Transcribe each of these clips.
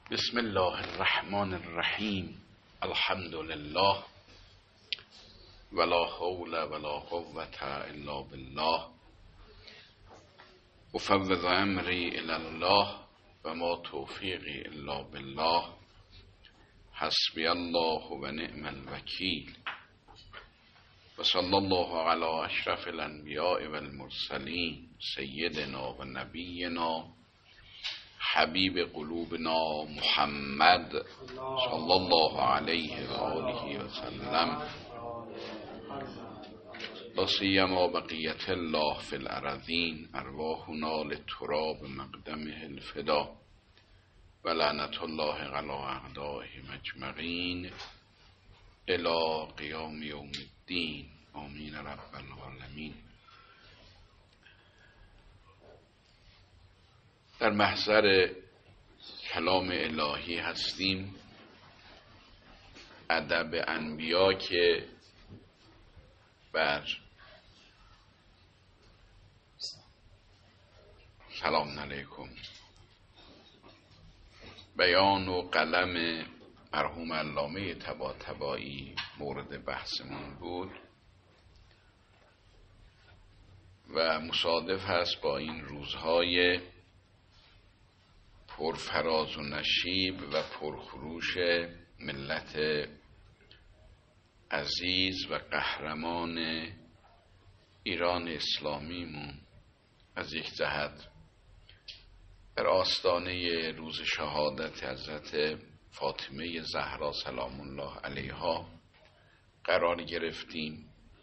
بسم الله الرحمن الرحیم. الحمد لله ولا حول ولا قوة الا بالله. افوض امری الی الله و ما توفیقی الا بالله. حسبی الله و نعم الوکیل. و صلی الله علی اشرف الانبیاء و المرسلین سیدنا و نبینا حبیب قلوبنا محمد صلی الله علیه و آله و سلم. لا سیما بقیت الله فی الارضین ارواحنا لتراب مقدمه الفدا و لعنت الله علی اعدائه مجمعین الی قیام یوم الدین. آمین رب العالمین. در محضر کلام الهی هستیم، ادب انبیا که بر سلام علیکم بیان و قلم مرحوم علامه طباطبایی مورد بحثمون بود و مصادف هست با این روزهای پرفراز و نشیب و پرخروش ملت عزیز و قهرمان ایران اسلامیمون. از یک جهت در آستانه روز شهادت حضرت فاطمه زهرا سلام الله علیها قرار گرفتیم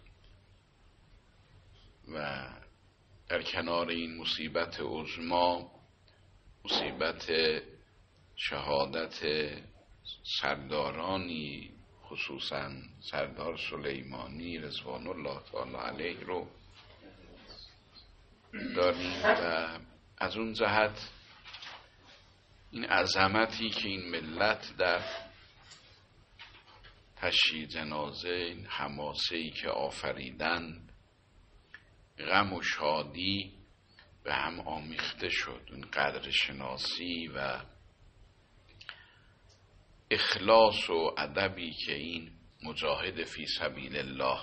و در کنار این مصیبت عظما، مصیبت شهادت سردارانی خصوصا سردار سلیمانی رضوان الله تعالی علیه رو داریم و از اون جهت این عظمتی که این ملت در تشییع جنازه، این حماسه‌ای که آفریدند، غم و شادی به هم آمیخته شد. این قدر شناسی و اخلاص و ادبی که این مجاهد فی سبیل الله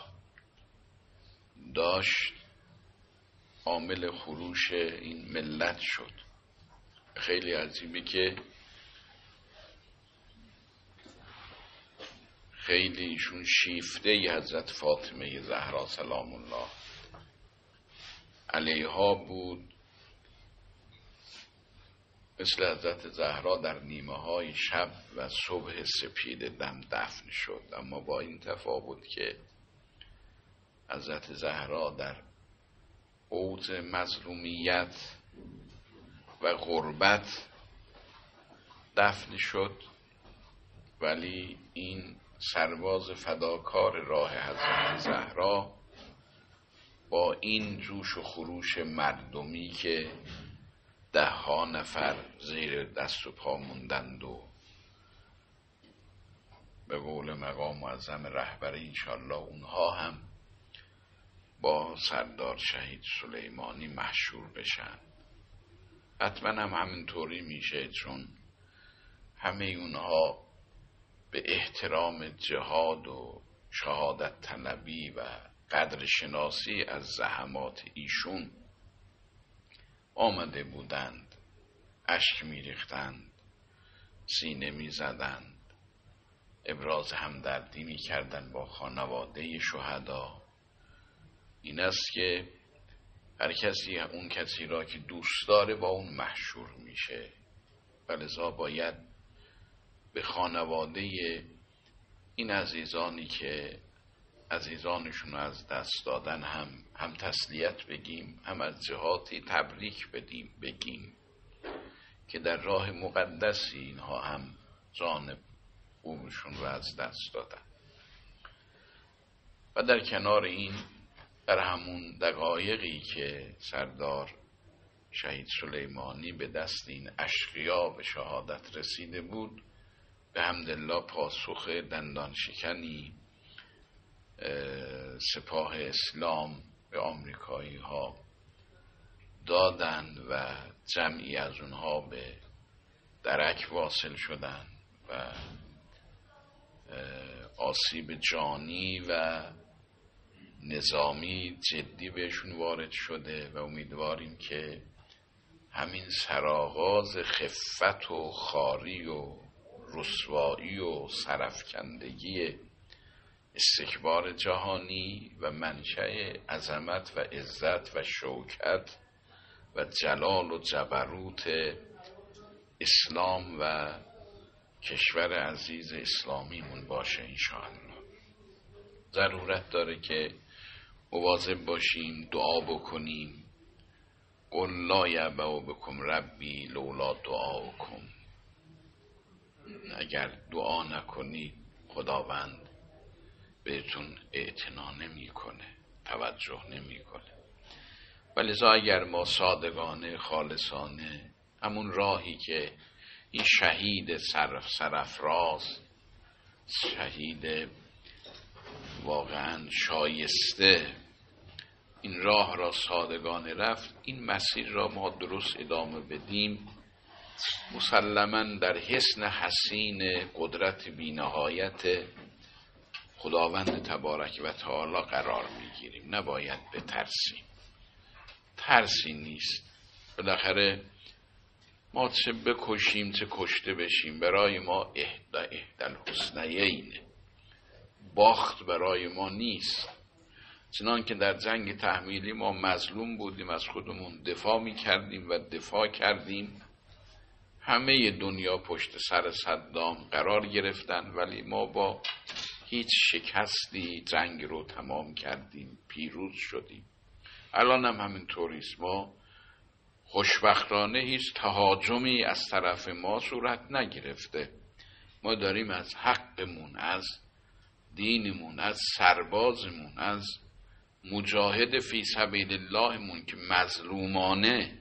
داشت عامل خروش این ملت شد. خیلی عجیبه که خیلی ایشون شیفته حضرت فاطمه زهرا سلام الله علیها بود، مثل حضرت زهرا در نیمه های شب و صبح سپید دم دفن شد، اما با این تفاوت که حضرت زهرا در اوج مظلومیت و غربت دفن شد، ولی این سرباز فداکار راه حضرت زهرا با این جوش و خروش مردمی که 10 نفر زیر دست و پا موندند و به قول مقام معظم رهبری انشالله اونها هم با سردار شهید سلیمانی محشور بشن. حتما هم همینطوری میشه، چون همه اونها به احترام جهاد و شهادت طلبی و قدر شناسی از زحمات ایشون آمده بودند، اشک میریختند، سینه میزدند، ابراز همدردی میکردند با خانواده شهدا. این است که هر کسی اون کسی را که دوست داره با اون محشور میشه و لذا باید به خانواده این عزیزانی که عزیزانشون از دست دادن هم تسلیت بگیم، هم از جهاتی تبریک بگیم که در راه مقدسی اینها هم جان خوبشون رو از دست دادن. و در کنار این، در همون دقایقی که سردار شهید سلیمانی به دست این اشقیا به شهادت رسیده بود، به حمدالله پاسخ دندان شکنی سپاه اسلام به آمریکایی ها دادند و جمعی از اونها به درک واصل شدن و آسیب جانی و نظامی جدی بهشون وارد شده و امیدواریم که همین سرآغاز خفت و خواری و رسوایی و سرافکندگی استکبار جهانی و منشأ عظمت و عزت و شوکت و جلال و جبروت اسلام و کشور عزیز اسلامیمون باشه انشاءالله. ضرورت داره که مواظب باشیم، دعا بکنیم. قل لا یعبأ بکم ربی لولا دعاؤکم. اگر دعا نکنید خداوند بهتون اعتنا نمیکنه، توجه نمیکنه. ولذا اگر ما صادقانه خالصانه همون راهی که این شهید سرافراز، شهید واقعا شایسته این راه را صادقانه رفت، این مسیر را ما درست ادامه بدیم، مسلماً در حصن حصین قدرت بی‌نهایت خداوند تبارک و تعالی قرار میگیریم. نباید بترسیم، ترسی نیست. بالاخره ما چه بکشیم چه کشته بشیم برای ما احدی الحسنیین، باخت برای ما نیست. چنان که در جنگ تحمیلی ما مظلوم بودیم، از خودمون دفاع میکردیم و دفاع کردیم، همه دنیا پشت سر صدام قرار گرفتن ولی ما با هیچ شکستی جنگ رو تمام کردیم، پیروز شدیم. الان هم همینطوریست. ما خوشبختانه هیچ تهاجمی از طرف ما صورت نگرفته. ما داریم از حقمون، از دینمون، از سربازمون، از مجاهد فی سبیل اللهمون که مظلومانه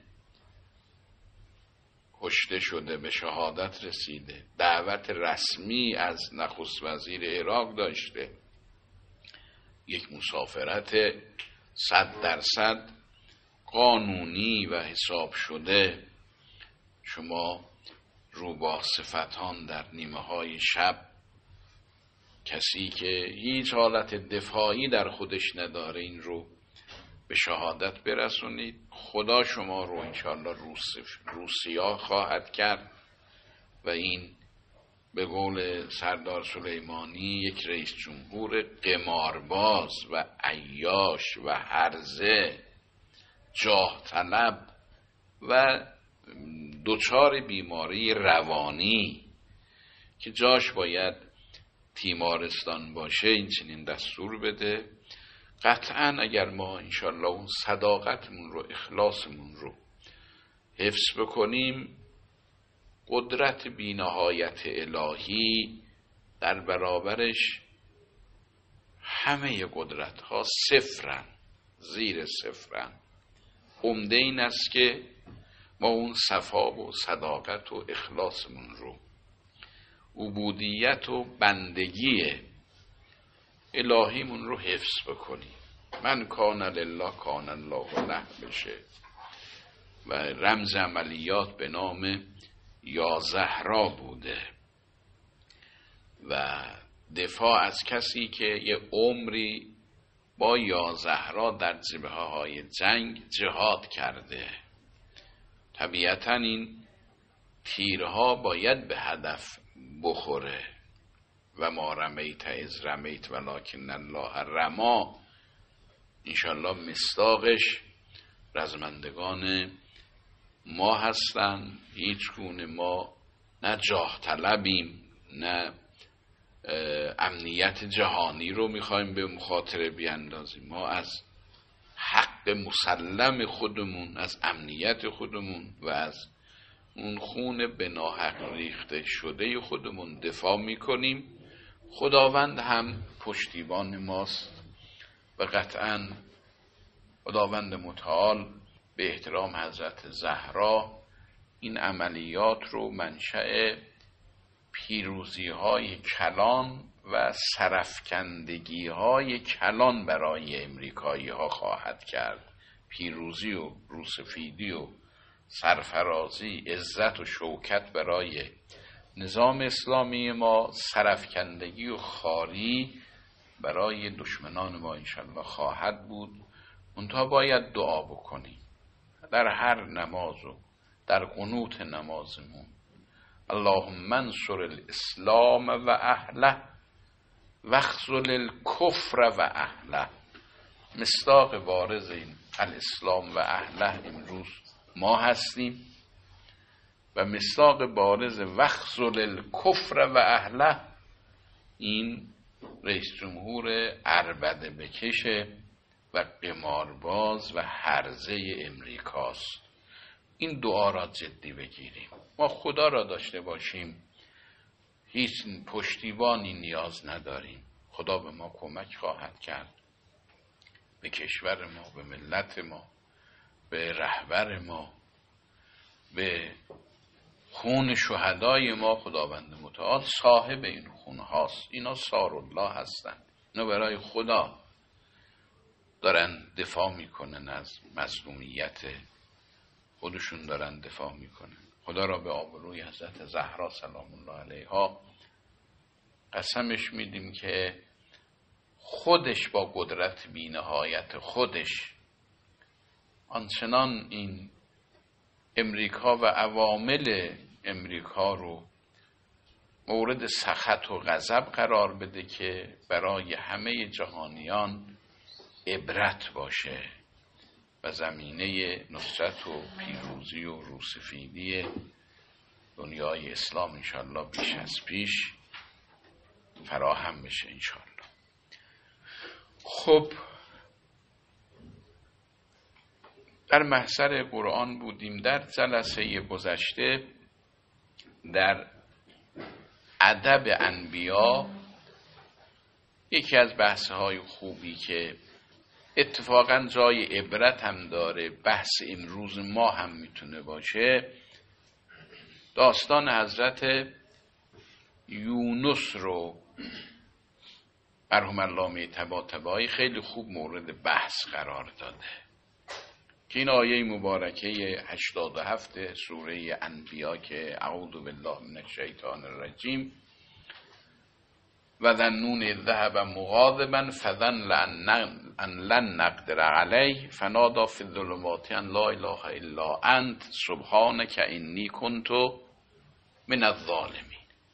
کشته شده، به شهادت رسیده، دعوت رسمی از نخست وزیر عراق داشته، یک مسافرت 100% قانونی و حساب شده. شما روباه صفتان در نیمه های شب، کسی که هیچ حالت دفاعی در خودش نداره، این رو به شهادت برسونید. خدا شما رو انشاءالله روسیا خواهد کرد و این به قول سردار سلیمانی یک رئیس جمهور قمارباز و عیاش و هرزه، جاه طلب و دچار بیماری روانی که جاش باید تیمارستان باشه، این چنین دستور بده. قطعا اگر ما انشالله اون صداقتمون رو، اخلاصمون رو حفظ بکنیم، قدرت بی‌نهایت الهی در برابرش همه قدرت ها صفرن، زیر صفرن. عمده این است که ما اون صفا و صداقت و اخلاصمون رو، عبودیت و بندگی الهیمون رو حفظ بکنیم. من کان لله کان الله له بشه و رمز عملیات به نام یا زهرا بوده و دفاع از کسی که یه عمری با یا زهرا در جبهه‌های جنگ جهاد کرده. طبیعتاً این تیرها باید به هدف بخوره و ما رمیت از رمیت ولکن الله رما. انشالله مصداقش رزمندگان ما هستن. هیچ گونه ما نه جاه طلبیم نه امنیت جهانی رو میخوایم به مخاطره بیاندازیم. ما از حق مسلم خودمون، از امنیت خودمون و از اون خون به ناحق ریخته شده خودمون دفاع میکنیم. خداوند هم پشتیبان ماست و قطعاً خداوند متعال به احترام حضرت زهرا این عملیات رو منشأ پیروزی های کلان و سرافکندگی های کلان برای امریکایی ها خواهد کرد. پیروزی و روسفیدی و سرفرازی، عزت و شوکت برای نظام اسلامی ما، سرفکندگی و خواری برای دشمنان ما انشالله خواهد بود. منتها باید دعا بکنیم در هر نماز و در قنوت نمازمون: اللهم انصر الاسلام و اهله واخذل الکفر و اهله. مصداق بارز این الاسلام و اهله امروز ما هستیم و مصداق بارز واخذل الکفر و اهله این رئیس جمهور عربده بکش و قمارباز و هرزه امریکاست. این دعا را جدی بگیریم. ما خدا را داشته باشیم هیچ پشتیبانی نیاز نداریم. خدا به ما کمک خواهد کرد، به کشور ما، به ملت ما، به رهبر ما، به خون شهدای ما. خداوند متعال صاحب این خون هاست. اینا سار الله هستن، اینا برای خدا دارن دفاع میکنن، از مظلومیت خودشون دارن دفاع میکنن. خدا را به آبروی حضرت زهرا سلام الله علیها قسمش میدیم که خودش با قدرت بی‌نهایت خودش آنچنان این امریکا و عوامل امریکا رو مورد سخط و غضب قرار بده که برای همه جهانیان عبرت باشه و زمینه نصرت و پیروزی و روسفیدی دنیای اسلام انشالله بیش از پیش فراهم بشه انشالله. خب در محضر قرآن بودیم. در جلسه گذشته در ادب انبیا یکی از بحث‌های خوبی که اتفاقا جای عبرت هم داره، بحث امروز ما هم میتونه باشه، داستان حضرت یونس رو مرحوم علامه طباطبایی خیلی خوب مورد بحث قرار داده که این آیه مبارکه 87 سوره انبیا که اعوذ بالله من الشیطان الرجیم و ذنون ذهب مغاضبا فظن ان لن نقدر علیه فنادی فی الظلمات ان لا اله الا انت سبحانک انی کنت من الظالمین.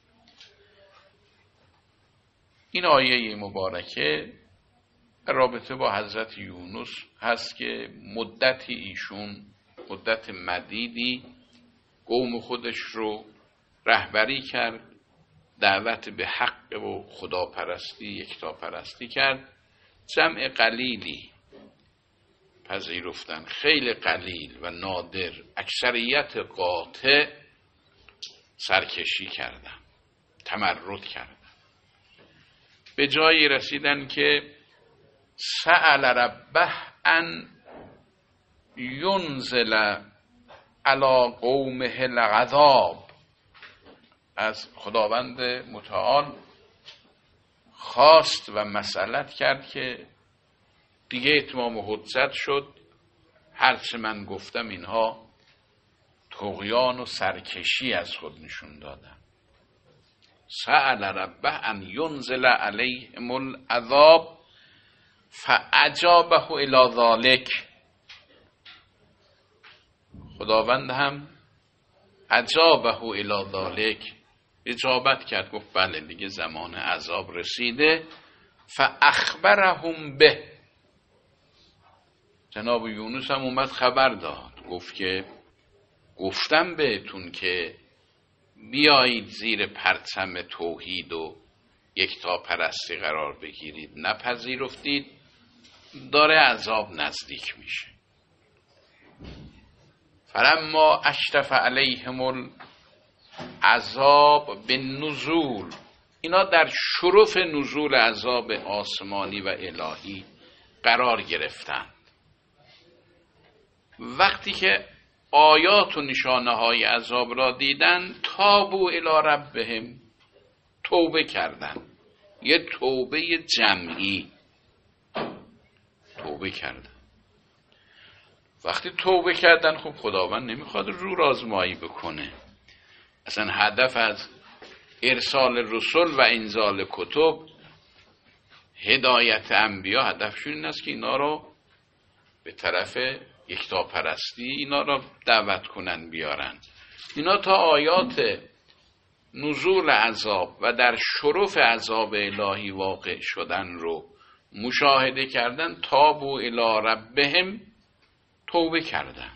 این آیه مبارکه رابطه با حضرت یونس هست که مدتی ایشون مدت مدیدی قوم خودش رو رهبری کرد، دعوت به حق و خداپرستی، یکتاپرستی کرد. جمع قلیلی پذیرفتن، خیلی قلیل و نادر، اکثریت قاطع سرکشی کردن، تمرد کردن. به جایی رسیدن که سأل ربه ان ینزل علی قومه العذاب. از خداوند متعال خواست و مسئلت کرد که دیگه اتمام حجت شد، هرچه من گفتم اینها طغیان و سرکشی از خود نشون دادن. سأل ربه ان ینزل علیهم العذاب فاجابه الی ذلک. خداوند هم اجابه الی ذلک، اجابت کرد، گفت بله دیگه زمان عذاب رسیده. فاخبرهم به. جناب یونس هم اومد خبر داد، گفت که گفتم بهتون که بیایید زیر پرچم توحید و یکتاپرستی قرار بگیرید، نپذیرفتید، داره عذاب نزدیک میشه. فلما اشرف علیهم العذاب بالنزول، اینا در شرف نزول عذاب آسمانی و الهی قرار گرفتند. وقتی که آیات و نشانه های عذاب را دیدن، تابوا الی ربهم، توبه کردن، یه توبه جمعی توبه کردن. وقتی توبه کردن خب خداوند نمیخواد رو آزمایی بکنه. اصلا هدف از ارسال رسول و انزال کتب، هدایت انبیا، هدفشون این است که اینا رو به طرف یکتاپرستی اینا رو دعوت کنن بیارن. اینا تا آیات نزول عذاب و در شرف عذاب الهی واقع شدن رو مشاهده کردن، تابوا الی ربهم، توبه کردن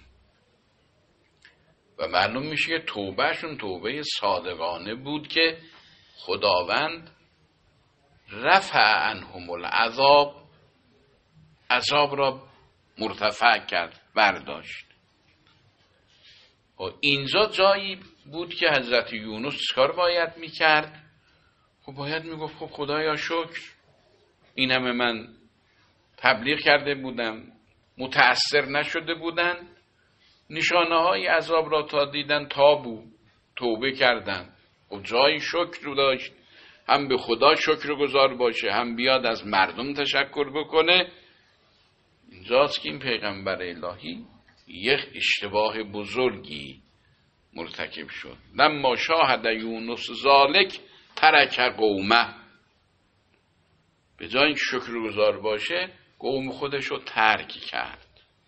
و معلوم میشه که توبهشون توبه صادقانه بود که خداوند رفع عنهم العذاب، عذاب را مرتفع کرد، برداشت. اینجا جایی بود که حضرت یونس چیکار باید میکرد؟ خب باید میگفت خب خدایا شکر، این همه من تبلیغ کرده بودم، متأثر نشده بودن، نشانه های عذاب را تا دیدن تابو، توبه کردن. خب جایی شکر رو داشت، هم به خدا شکر گزار باشه، هم بیاد از مردم تشکر بکنه. اینجاست که این پیغمبر الهی یک اشتباه بزرگی مرتکب شد. لما شاهد یونس ذالک ترک قومه، به جای اینکه شکرگزار باشه قوم خودش رو ترک کرد.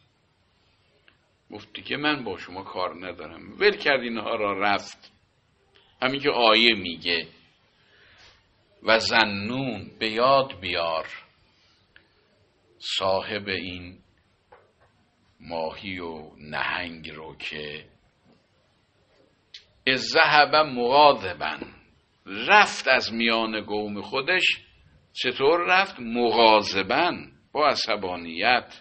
گفت دیگه من با شما کار ندارم، ول کرد اینها را، رفت. همین که آیه میگه و ذنون، به یاد بیار صاحب این ماهی و نهنگ رو که ذهب مغاضبا، رفت از میان قوم خودش. چطور رفت؟ مغاضبا، با عصبانیت.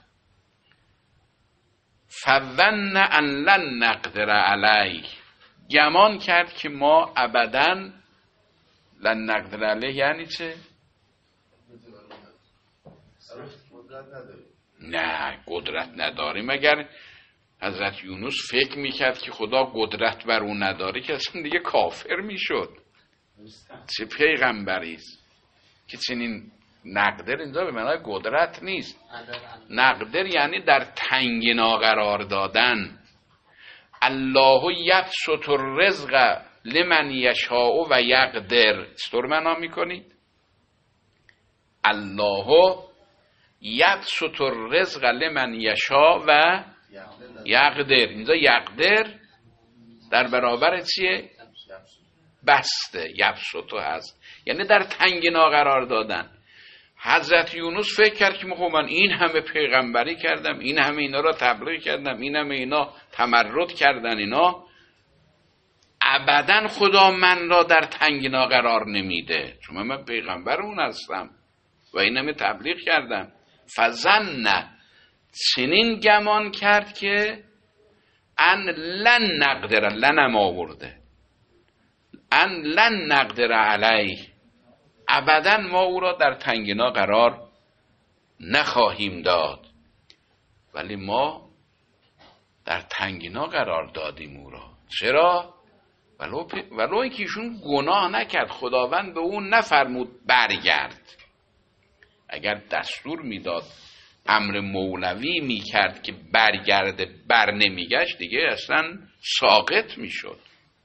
فظن ان لن نقدر علیه، گمان کرد که ما ابداً لن نقدر علیه. یعنی چه؟ نه قدرت نداریم. اگر حضرت یونس فکر میکرد که خدا قدرت بر اون نداره که اصلا دیگه کافر میشد. چه پیغمبری است که چنین نقدر، اینجا به معنای قدرت نیست. نقدر یعنی در تنگنا قرار دادن. الله یبسط الرزق لمن یشاء و یقدر، چطور معنا میکنید؟ الله یبسط الرزق لمن یشاء و یقدر. اینجا یقدر در برابر چیه؟ بسته. یبسطو هست یعنی در تنگنا قرار دادن. حضرت یونس فکر کرد که من این همه پیغمبری کردم، این همه اینا را تبلیغ کردم، این همه اینا تمرد کردن، اینا ابداً خدا من را در تنگنا قرار نمیده، چون من پیغمبر اون هستم و این همه تبلیغ کردم. فظن، چنین گمان کرد که ان لن نقدر، لنم آورده، ان لن نقدر علیه، ابدا ما او را در تنگنا قرار نخواهیم داد. ولی ما در تنگنا قرار دادیم او را. چرا؟ ولو اینکه ایشون گناه نکرد، خداوند به اون نفرمود برگرد. اگر دستور میداد، امر مولوی میکرد که برگرده، بر نمیگشت، دیگه اصلا ساقط میشد.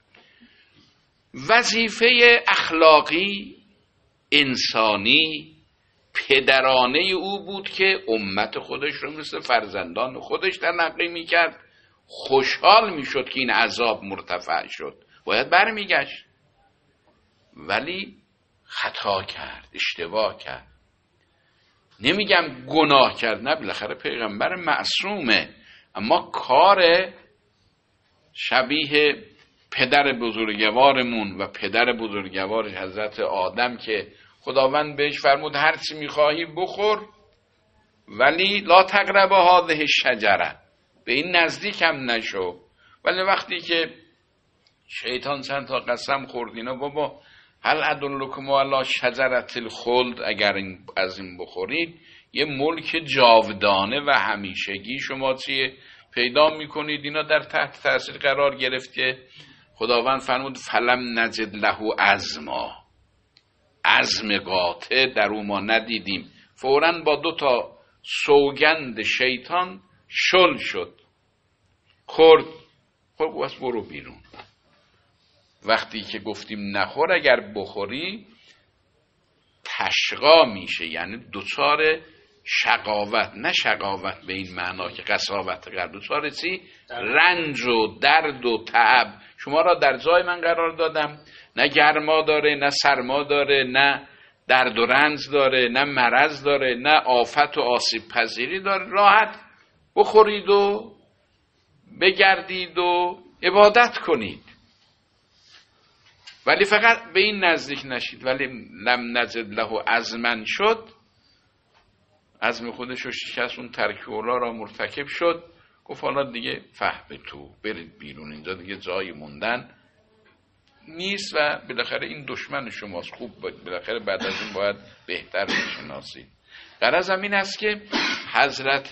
وظیفه اخلاقی، انسانی، پدرانه او بود که امت خودش رو مثل فرزندان خودش تلقی میکرد. خوشحال میشد که این عذاب مرتفع شد، باید برمیگشت. ولی خطا کرد، اشتباه کرد. نمیگم گناه کرد، نه، بالاخره پیغمبر معصومه، اما کار شبیه پدر بزرگوارمون و پدر بزرگوار حضرت آدم که خداوند بهش فرمود هر چی میخواهی بخور، ولی لا تقربوا هذه الشجره، به این نزدیک هم نشو. ولی وقتی که شیطان چند تا قسم خورد، اینا بابا هل ادلکم علی شجرة الخلد، اگر از این بخورید یه ملک جاودانه و همیشگی شما چیه پیدا میکنید. اینا در تحت تاثیر قرار گرفت که خداوند فرمود فلم نجد له عزما، عزم قاطع در او ما ندیدیم. فوراً با 2 تا سوگند شیطان شل شد، خورد، خب بس برو بیرون. وقتی که گفتیم نخور، اگر بخوری تشقا میشه، یعنی دوچار شقاوت، نه شقاوت به این معنا که قساوت قلب، دوچار چی؟ رنج و درد و تعب. شما را در جای من قرار دادم، نه گرما داره، نه سرما داره، نه درد و رنج داره، نه مرض داره، نه آفت و آسیب پذیری داره. راحت بخورید و بگردید و عبادت کنید، ولی فقط به این نزدیک نشید. ولی لم نجد له عزما شد، عزم خودش رو شکست، اون ترک اولا را مرتکب شد. گفت حالا دیگه فهم تو، برید بیرون، اینجا دیگه جای موندن نیست و بالاخره این دشمن شماست. خوب بالاخره بعد از این باید بهتر بشناسید. غرض این است که حضرت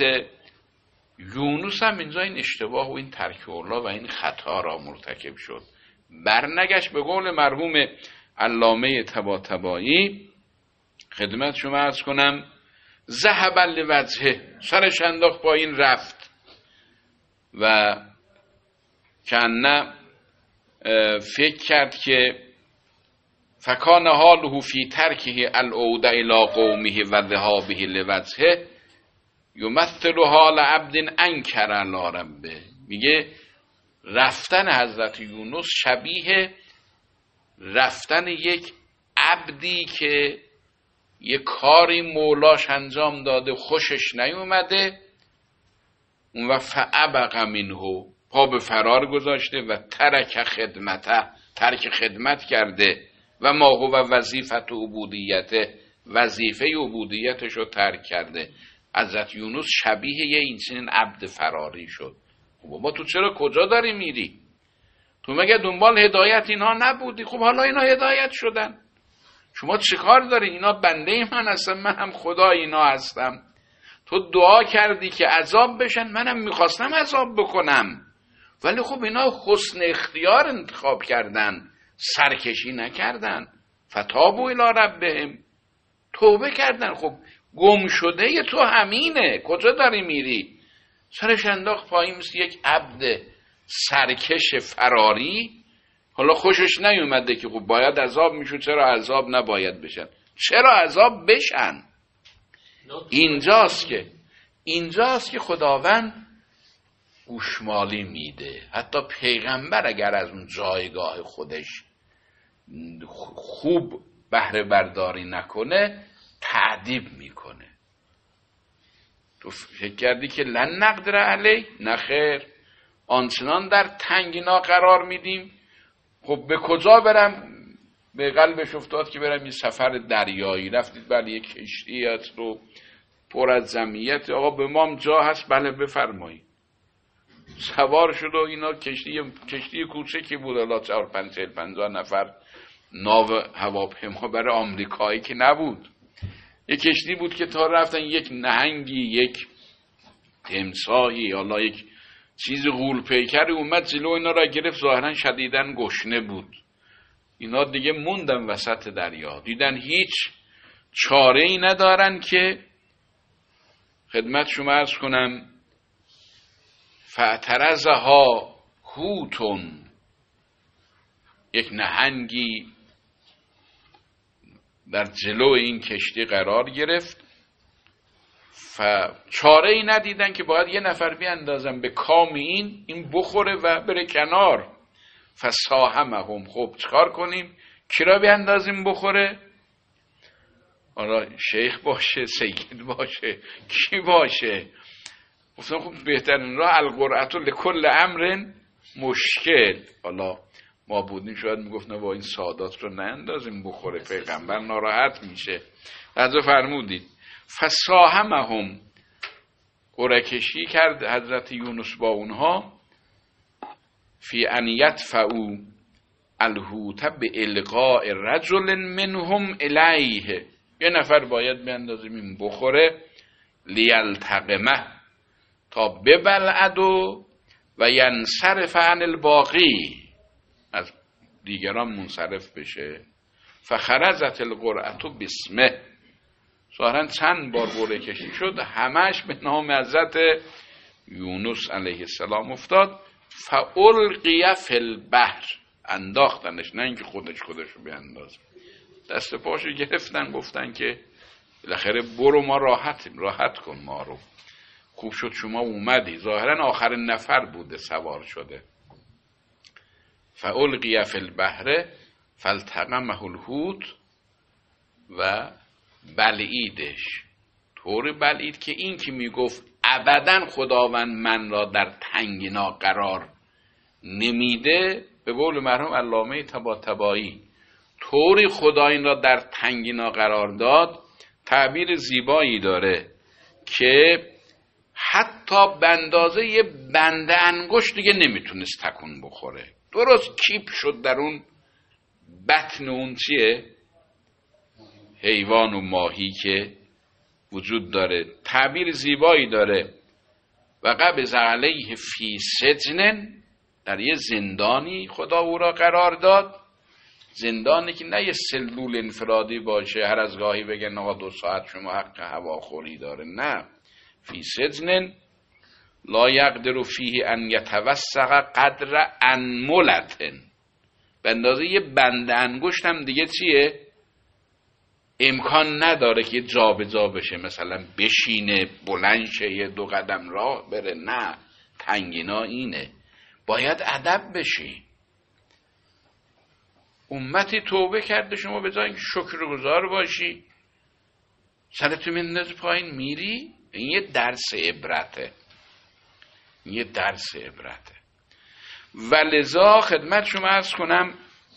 یونس هم اینجا این اشتباه و این ترک اولا و این خطا را مرتکب شد. برنگشت به قول مرحوم علامه طباطبایی، خدمت شما عرض کنم، ذهب لوجهه، سرش انداخت پایین رفت و کنه فکر کرد که فکان حاله فی ترکه العوده الی قومه و ذهابه لوجهه یمثل حال عبد انکر علی ربه. میگه رفتن حضرت یونس شبیه رفتن یک عبدی که یک کاری مولاش انجام داده خوشش نیومده، اون و فعبق منه، پا به فرار گذاشته و ترک خدمته، ترک خدمت کرده و ما هو وظیفت عبودیته، وظیفه عبودیتش رو ترک کرده. حضرت یونس شبیه یه این عبد فراری شد. خب بابا تو چرا کجا داری میری؟ تو مگه دنبال هدایت اینها نبودی؟ خب حالا اینا هدایت شدن، شما چه کار داری؟ اینا بنده من هستم، من هم خدا اینا هستم. تو دعا کردی که عذاب بشن، منم میخواستم عذاب بکنم، ولی خب اینا حسن اختیار انتخاب کردن، سرکشی نکردن. فتابوا الی ربهم، توبه کردن. خب گم شده ی تو همینه، کجا داری میری؟ سرش انداخت پایین مثل یک عبد سرکش فراری. حالا خوشش نیومده که خب باید عذاب میشود، چرا عذاب نباید بشن؟ چرا عذاب بشن؟ اینجاست که خداوند گوشمالی میده. حتی پیغمبر اگر از اون جایگاه خودش خوب بهره برداری نکنه تعذیب میکنه. تو فکر کردی که لن نقدر علی؟ نخیر، آنچنان در تنگنا قرار میدیم. خب به کجا برم؟ به قلبش افتاد که برم یه سفر دریایی. رفتید بله یک کشتی هست رو پر از جمعیت، آقا به مام جا هست، بله بفرمایید. سوار شد و اینا کشتی کوچکی بود، حالا 4-5-50 نفر، ناو هواپیما برای آمریکایی که نبود، یک کشتی بود که تا رفتن یک نهنگی، یک تمساحی، حالا یک چیز غول پیکری اومد جلو اینا را گرفت. ظاهرا شدیداً گشنه بود. اینا دیگه موندن وسط دریا، دیدن هیچ چاره ای ندارن که خدمت شما عرض کنم فاعترضها حوتون، یک نهنگی در جلو این کشتی قرار گرفت. چاره ای ندیدن که باید یه نفر بیاندازن به کام این بخوره و بره کنار. فساهمهم، خب چکار کنیم؟ کی را بیاندازیم بخوره؟ حالا شیخ باشه، سید باشه، کی باشه؟ گفتم خب بهترین راه القرعة لکل امر مشکل. حالا ما بودیم شاید میگفتن با این سادات رو ناندازیم بخوره، پیغمبر ناراحت میشه. حضرت فرمودید فساهمهم، قرعه کشی کرد حضرت یونس با اونها، فی ان یدفعوا الحوت بالقاء رجل منهم الیه، یه نفر باید بیاندازیم این بخوره، لیلتقمه، تا ببلعد و ینصرف عن الباقی، از دیگران منصرف بشه. فخرجت القرعة باسمه، ظاهرا چند بار قرعه کشی شد، همش به نام حضرت یونس علیه السلام افتاد، فالقی فی البحر، انداختنش، نه اینکه خودش رو بیاندازه. دست پاشو گرفتن، گفتن که بالاخره برو، ما راحت کن ما رو، خوب شد شما اومدی. ظاهرا آخرین نفر بوده سوار شده. فالقی فی البحر فالتقمه الحوت و بلعیدش، طور بلعید که این که میگفت ابدا خداوند من را در تنگنا قرار نمیده، به قول مرحوم علامه طباطبایی طوری خدا این را در تنگنا قرار داد، تعبیر زیبایی داره که حتی به اندازه یه بنده انگشت دیگه نمیتونست تکون بخوره، درست کیپ شد در اون بطن اون چیه؟ حیوان و ماهی که وجود داره. تعبیر زیبایی داره، و قبض علیه فی سجن، در یه زندانی خدا او را قرار داد. زندانی که نه یه سلول انفرادی باشه هر از گاهی بگن آقا 2 ساعت شما حق هواخوری داره، نه، فی سجن لا یقدر فیه ان یتوسق قدر انملة، به اندازه یه بند انگشت هم دیگه چیه؟ امکان نداره که جا به جا بشه، مثلا بشینه بلند شه 2 قدم راه بره، نه، تنگینا اینه. باید ادب بشی. امتی توبه کرده، شما به جای اینکه شکرگزار باشی سرتو میندازی پایین میری. این یه درس عبرته، یه درس عبرته. و لذا خدمت شما عرض کنم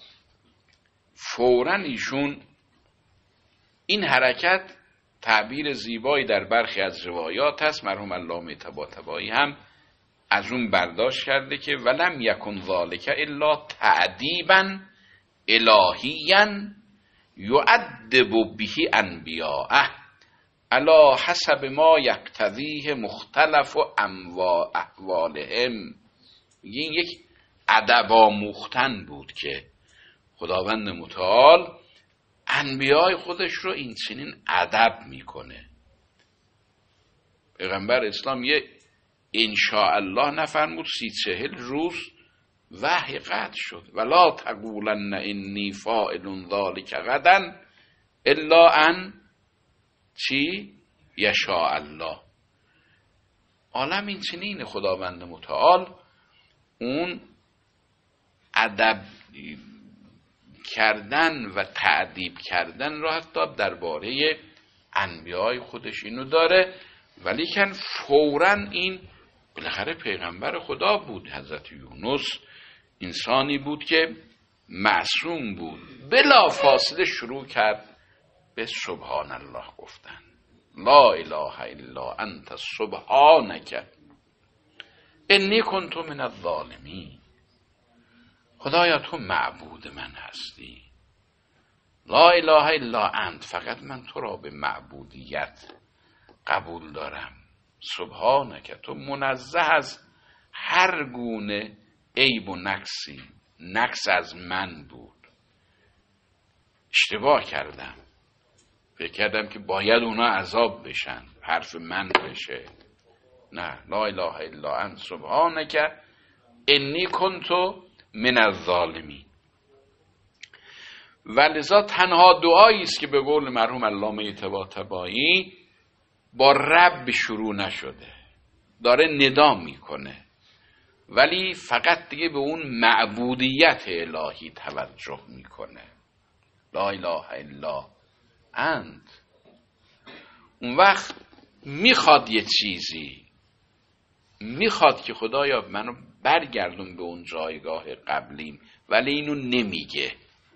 فوراً ایشون این حرکت، تعبیر زیبایی در برخی از روایات هست، مرحوم علامه طباطبایی هم از اون برداشت کرده که ولم یکن ذالک الا تعذیبا الهیا یعذب به انبیاءه علی حسب ما یقتضیه مختلف و احوالهم. این یک ادب آموختن بود که خداوند متعال انبیای خودش رو این چنین ادب میکنه. پیغمبر اسلام یه انشاءالله نفرمود، 30-40 روز وحی قطع شد. ولا تقولن انی فاعل ذلک غدا الا ان چی؟ یشاء الله. عالم این چنین خداوند متعال اون ادب کردن و تعذیب کردن را حتی درباره انبیای خودش اینو داره، ولیکن فوراً این بالاخره پیغمبر خدا بود. حضرت یونس انسانی بود که معصوم بود، بلا فاصله شروع کرد به سبحان الله گفتن، لا اله الا انت سبحانک انی کنت من الظالمین. خدایا تو معبود من هستی، لا اله الا انت، فقط من تو را به معبودیت قبول دارم، سبحانک، تو منزه از هر گونه عیب و نقصی، نقص از من بود، اشتباه کردم، فکر کردم که باید اونا عذاب بشن، حرف من بشه، نه، لا اله الا انت سبحانک انی کنت من الظالمین. ولذا تنها دعایی است که به قول مرحوم علامه طباطبایی با رب شروع نشده، داره ندا میکنه، ولی فقط دیگه به اون معبودیت الهی توجه میکنه، لا اله الا انت. اون وقت میخواد یه چیزی، میخواد که خدایا منو برگردون به اون جایگاه قبلیم، ولی اینو نمیگه،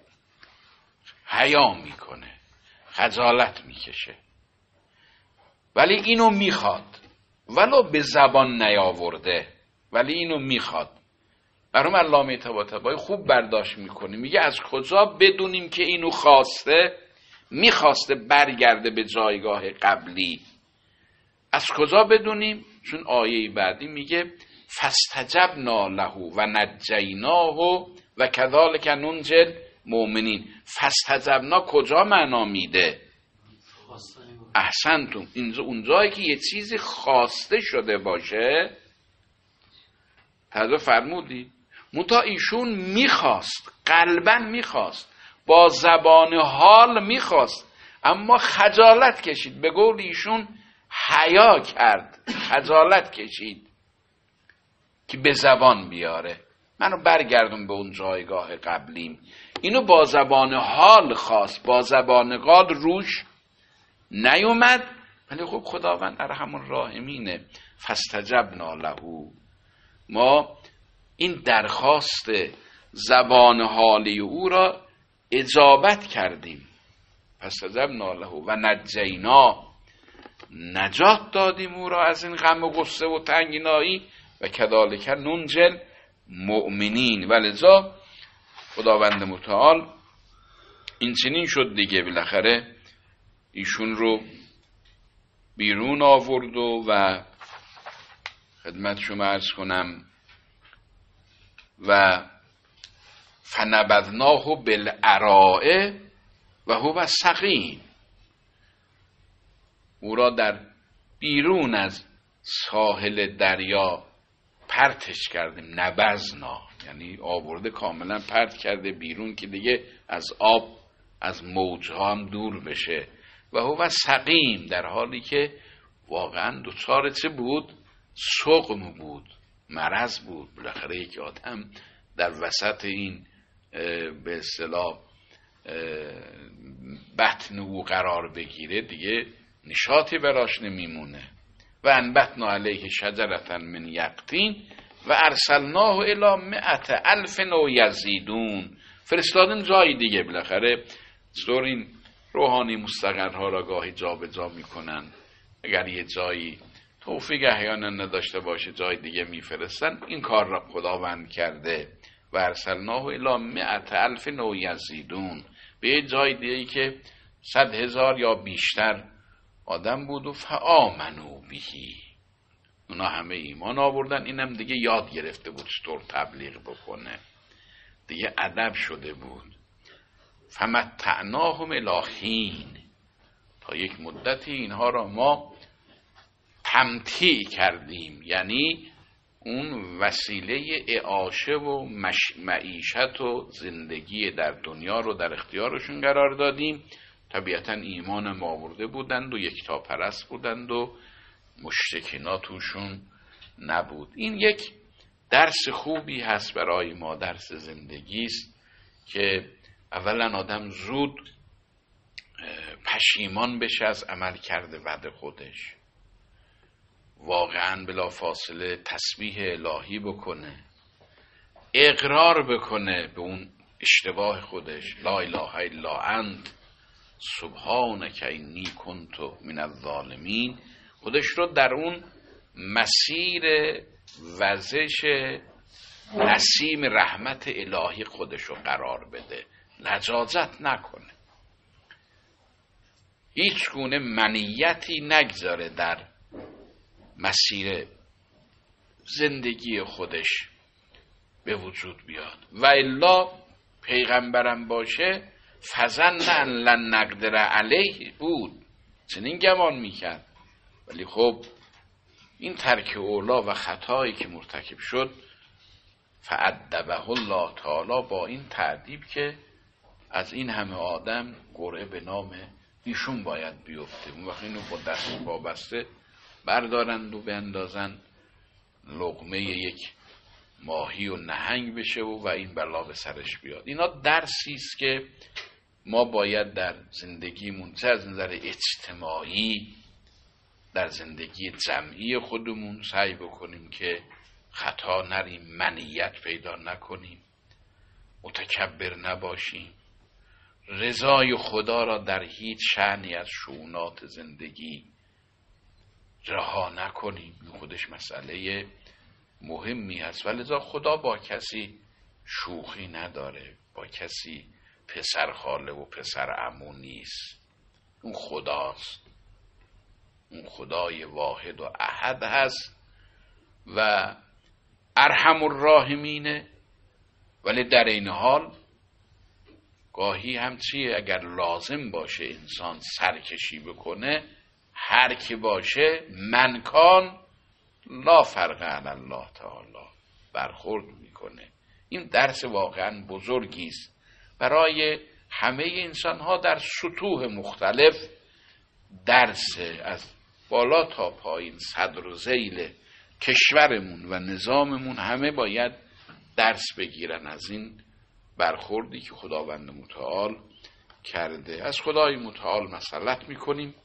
حیا میکنه، خجالت میکشه، ولی اینو میخواد، ولو به زبان نیاورده، ولی اینو میخواد. برام علامه طباطبایی خوب برداشت میکنه، میگه از کجا بدونیم که اینو خواسته، میخواسته برگرده به جایگاه قبلی، از کجا بدونیم؟ چون آیه بعدی میگه فاستجبنا له و نجیناه و کذالک ننجی المؤمنین. فاستجبنا کجا معنا میده؟ احسنتم، اونجایی که یه چیزی خواسته شده باشه توجه فرمودی؟ منتها ایشون میخواست، قلباً میخواست، با زبان حال میخواست، اما خجالت کشید. به قول ایشون حیا کرد، خجالت کشید که به زبان بیاره. منو برگردون به اون جایگاه قبلیم. اینو با زبان حال خواست، با زبان قال روش نیومد. ولی خب خداوند ارحم الراحمینه. فاستجبنا له، ما این درخواست زبان حالی او را اجابت کردیم. فاستجبنا له و نجینا، نجات دادیم او را از این غم و غصه و تنگنایی. و کذالک ننجی المؤمنین. ولذا خداوند متعال این چنین شد دیگه، بالاخره ایشون رو بیرون آورد و خدمت شما عرض کنم و فنبذناه بالعراء و هو سقیم، او را در بیرون از ساحل دریا پرتش کردیم. نبذنا یعنی آورده، کاملا پرت کرده بیرون که دیگه از آب، از موجها هم دور بشه. و هو سقیم، در حالی که واقعا دچار چه بود؟ سقم بود، مرض بود. بالاخره یک آدم در وسط این به اصطلاح بطن او قرار بگیره دیگه نشاطی براش نمیمونه. و انبتنا علیه شجرة من یقطین و ارسلناه الی 100,000 و یزیدون. فرستادیم جای دیگه. بالاخره چطور این روحانی مستقرها را گاهی جا به جا میکنن، اگر یه جایی توفیق احیانا نداشته باشه جای دیگه میفرستن. این کار را خداوند کرده. و ارسلناه الی 100,000 و یزیدون، به یه جای دیگه که 100,000 یا بیشتر آدم بود. و فآمنوا بهی، اونا همه ایمان آوردن. اینم دیگه یاد گرفته بود چطور تبلیغ بکنه، دیگه ادب شده بود. فمتعناهم الی حین، تا یک مدتی اینها را ما تمتیع کردیم، یعنی اون وسیله اعاشه و معیشت و زندگی در دنیا رو در اختیارشون قرار دادیم. طبیعتا ایمان هم آورده بودند و یکتاپرست بودند و مشرکینا توشون نبود. این یک درس خوبی هست برای ما، درس زندگی است که اولا آدم زود پشیمان بشه از عمل کرده بد خودش، واقعا بلا فاصله تسبیح الهی بکنه، اقرار بکنه به اون اشتباه خودش، لا اله الا انت سبحانک انی کنت من الظالمین، خودش رو در اون مسیر وزش نسیم رحمت الهی خودش رو قرار بده، لجاجت نکنه، هیچ گونه منیتی نگذاره در مسیر زندگی خودش به وجود بیاد. و الا پیغمبرم باشه فظن ان لن نقدر علیه بود، چنین گمان میکرد. ولی خب این ترک اولا و خطایی که مرتکب شد، فأدبه الله تعالی، با این تعذیب که از این همه آدم قرعه به نام ایشون باید بیفته. اون وقت اینو با دست وابسته بردارند و بیندازن لقمه یک ماهی و نهنگ بشه و این بلا به سرش بیاد. اینا درسی است که ما باید در زندگیمون، چه از نظر اجتماعی در زندگی جمعی خودمون سعی بکنیم که خطا نریم، منیت پیدا نکنیم، متکبر نباشیم، رضای خدا را در هیچ شأنی از شؤونات زندگی رها نکنیم. این خودش مسئله مهمی هست. ولذا خدا با کسی شوخی نداره، با کسی پسر خاله و پسر عمو نیست. اون خداست، اون خدای واحد و احد هست و ارحم الراحمینه. ولی در این حال گاهی هم چیه، اگر لازم باشه انسان سرکشی بکنه، هر کی باشه، من کان لا فرق علی الله تعالی، برخورد میکنه. این درس واقعا بزرگی است برای همه انسان ها در سطوح مختلف. درس از بالا تا پایین، صدر و ذیل کشورمون و نظاممون همه باید درس بگیرن از این برخوردی که خداوند متعال کرده. از خدای متعال مسئلت میکنیم.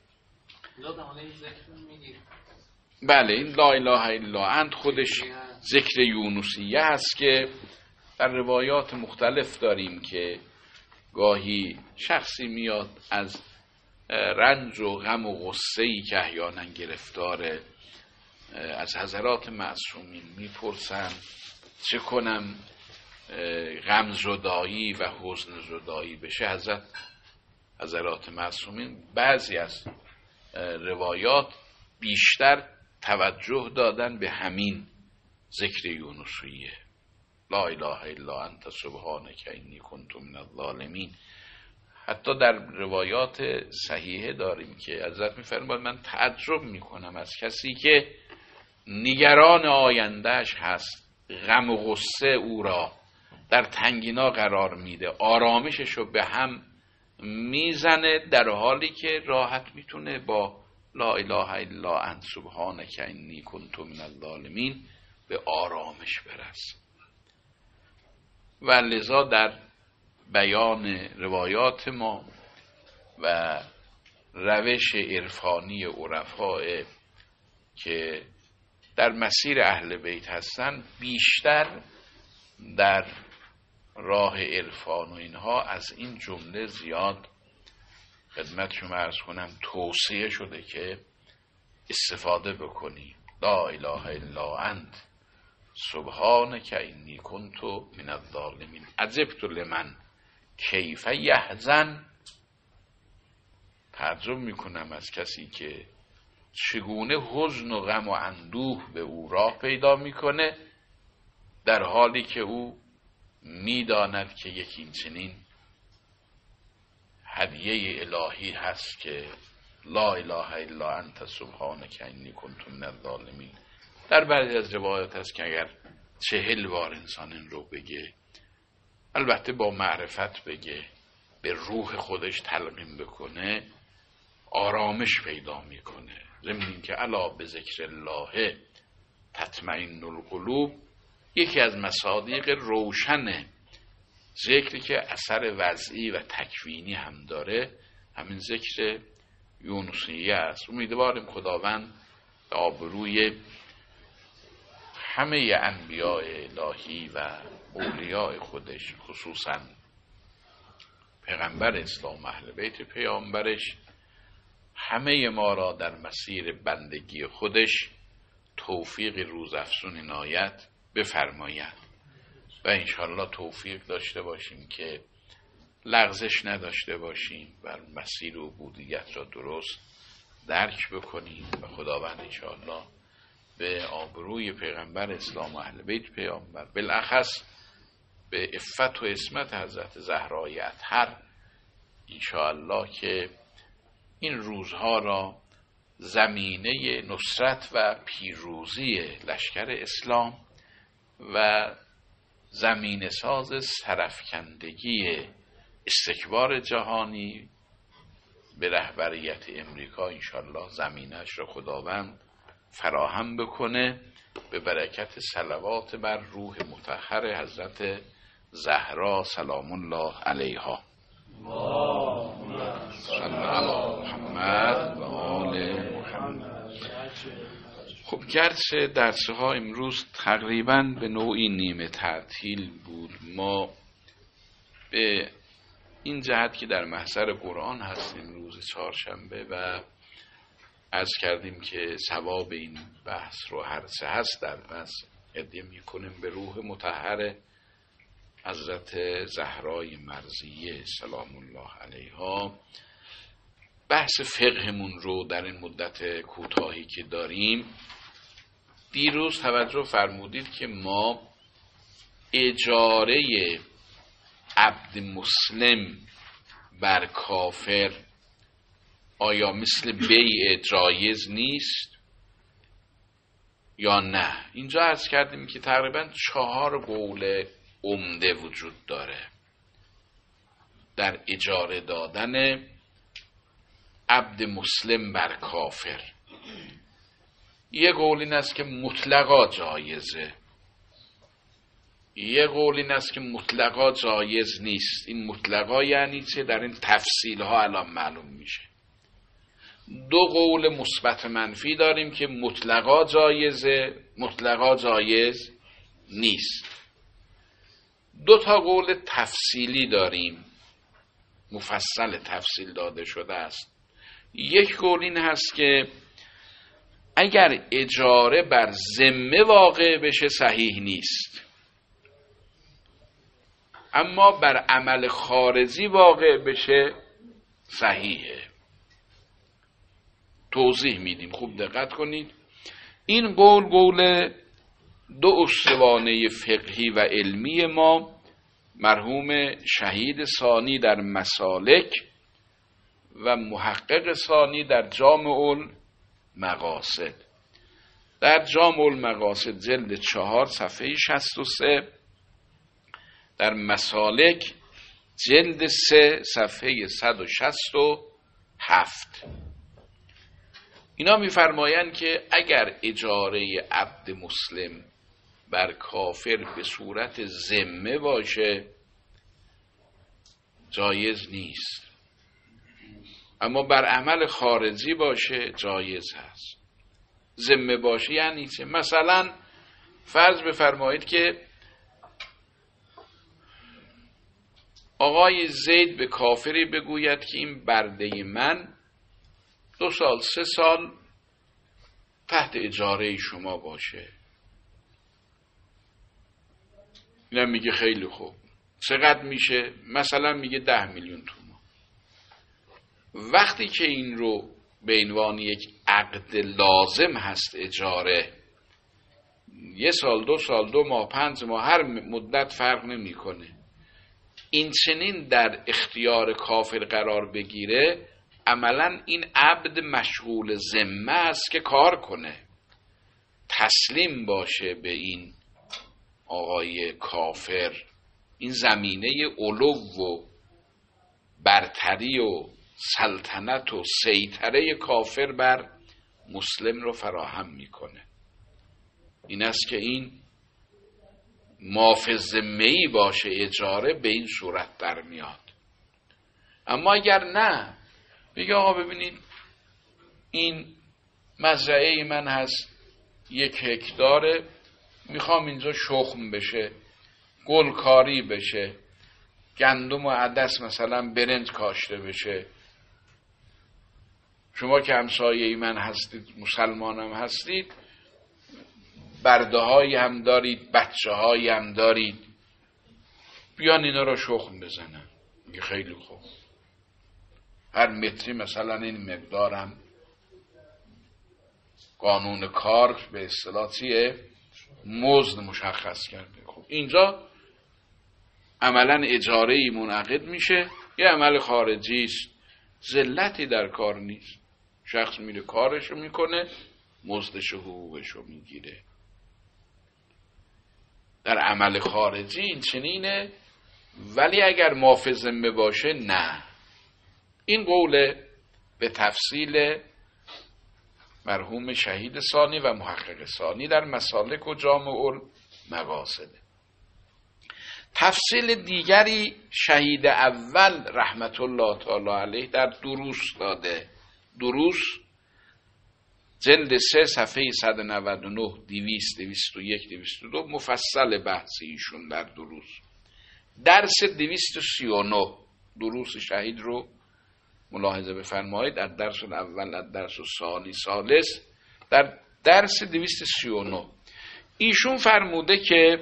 بله، این لا اله الا انت خودش ذکر یونسیه هست که در روایات مختلف داریم که گاهی شخصی میاد از رنج و غم و غصه‌ای که احیانا گرفتاره از حضرات معصومین میپرسن چه کنم غم زدایی و حزن زدایی بشه. حضرات معصومین بعضی از روایات بیشتر توجه دادن به همین ذکر یونسیه، لا اله الا انت سبحانک انی کنت من الظالمین. حتی در روایات صحیحه داریم که حضرت میفرماید من تعجب میکنم از کسی که نگران آیندهش هست، غم و غصه او را در تنگینا قرار میده، آرامششو به هم میزنه، در حالی که راحت میتونه با لا اله الا انت سبحانک انی کنت من الظالمین به آرامش برسه. و لذا در بیان روایات ما و روش عرفانی عرفاء که در مسیر اهل بیت هستن بیشتر در راه عرفان و اینها از این جمله زیاد خدمتشون عرض کنم توصیه شده که استفاده بکنی. لا اله الا انت سبحانک انی کنت من الظالمین. عجبت لمن کیف یحزن. تعجب میکنم از کسی که چگونه حزن و غم و اندوه به او راه پیدا میکنه، در حالی که او میداند که یک این چنین هدیه الهی هست که لا اله الا انت سبحانک انی کنت من الظالمین. در بعضی از روایات هست که اگر 40 بار انسان این رو بگه، البته با معرفت بگه، به روح خودش تلقین بکنه، آرامش پیدا میکنه. ضمن این که الا بذکر الله تطمئن القلوب یکی از مصادیق روشن ذکری که اثر وضعی و تکوینی هم داره همین ذکر یونسیه است. امیدواریم خداوند به آبروی همه انبیاء الهی و اولیاء خودش، خصوصا پیغمبر اسلام اهل بیت پیامبرش، همه ما را در مسیر بندگی خودش توفیق روزافزون عنایت بفرماید و انشالله توفیق داشته باشیم که لغزش نداشته باشیم و مسیر عبودیت را درست درک بکنیم و خداوند انشالله به آبروی پیغمبر اسلام و اهل بیت پیامبر، بالاخص به عفت و عصمت حضرت زهرای اطهر، انشالله که این روزها را زمینه نصرت و پیروزی لشکر اسلام و زمینه ساز سرافکندگی استکبار جهانی به رهبریت امریکا انشالله زمینش را خداوند فراهم بکنه به برکت صلوات بر روح مطهر حضرت زهرا سلام الله علیها. صلی علی محمد و آل محمد. خب گرچه درس‌ها امروز تقریباً به نوعی نیمه تعطیل بود، ما به این جهت که در محضر قرآن هستیم روز چهارشنبه و عرض کردیم که ثواب این بحث رو هر چه هست در بحث هدیه میکنیم به روح مطهر حضرت زهرای مرضیه سلام الله علیها. بحث فقهمون رو در این مدت کوتاهی که داریم، دیروز توجه فرمودید که ما اجاره عبد مسلم بر کافر آیا مثل بیع جایز نیست؟ یا نه. اینجا عرض کردیم که تقریبا 4 قول عمده وجود داره در اجاره دادن عبد مسلم بر کافر. یه قول این است که مطلقا جایزه، یه قول این است که مطلقا جایز نیست. این مطلقا یعنی چه؟ در این تفصیل ها الان معلوم میشه. 2 قول مثبت منفی داریم که مطلقا جایزه، مطلقا جایز نیست. 2 تا قول تفصیلی داریم، مفصل تفصیل داده شده است. یک قول این هست که اگر اجاره بر ذمه واقع بشه صحیح نیست، اما بر عمل خارجی واقع بشه صحیحه. توضیح میدیم، خوب دقت کنید. این قول 2 اسطوانه فقهی و علمی ما، مرحوم شهید ثانی در مسالک و محقق ثانی در جامع المقاصد. در جامع المقاصد جلد 4 صفحه 63، در مسالک جلد 3 صفحه 167. اینا می‌فرمایند که اگر اجاره عبد مسلم بر کافر به صورت ذمه باشه جایز نیست، اما بر عمل خارجی باشه جایز هست. ذمه باشه یعنی چه؟ مثلا فرض بفرمایید که آقای زید به کافری بگوید که این برده من 2 سال 3 سال تحت اجاره شما باشه. اینم میگه خیلی خوب. چقدر میشه؟ مثلا میگه 10 میلیون تومان. وقتی که این رو به عنوان یک عقد لازم هست اجاره، 1 سال 2 سال 2 ماه 5 ماه هر مدت فرق نمیکنه، این چنین در اختیار کافر قرار بگیره، عملا این عبد مشغول ذمه است که کار کنه، تسلیم باشه به این آقای کافر. این زمینه علو و برتری و سلطنت و سیطره کافر بر مسلم رو فراهم میکنه. این است که این مافز ذمه‌ای باشه اجاره، به این صورت در میاد. اما اگر نه، بگه آقا ببینید این مزرعه من هست 1 هکتاره، میخوام اینجا شخم بشه، گلکاری بشه، گندم و عدس مثلا برنج کاشته بشه، شما که همسایه من هستید، مسلمانم هستید، برده هایی هم دارید، بچه هایی هم دارید، بیان اینا رو شخم بزنن. میگه خیلی خوب، هر متری مثلا این مقدارم قانون کار به اصطلاح چیه؟ مزد مشخص کرده. خب اینجا عملا اجاره‌ای منعقد میشه، یه عمل خارجی است، ذلتی در کار نیست، شخص میره کارشو میکنه، مزدش و حقوقشو میگیره. در عمل خارجی این چنینه، ولی اگر مافی ذمه باشه نه. این قول به تفصیل مرحوم شهید ثانی و محقق ثانی در مسالک و جامع المقاصد. تفصیل دیگری شهید اول رحمت الله تعالی علیه در دروس داده. دروس جلد 3 صفحه 199 200 201 202 مفصل بحثی ایشون در دروس. درس 239 دروس شهید رو ملاحظه بفرمایید، از درس اول، از درس ثانی، ثالث، در درس 239 ایشون فرموده که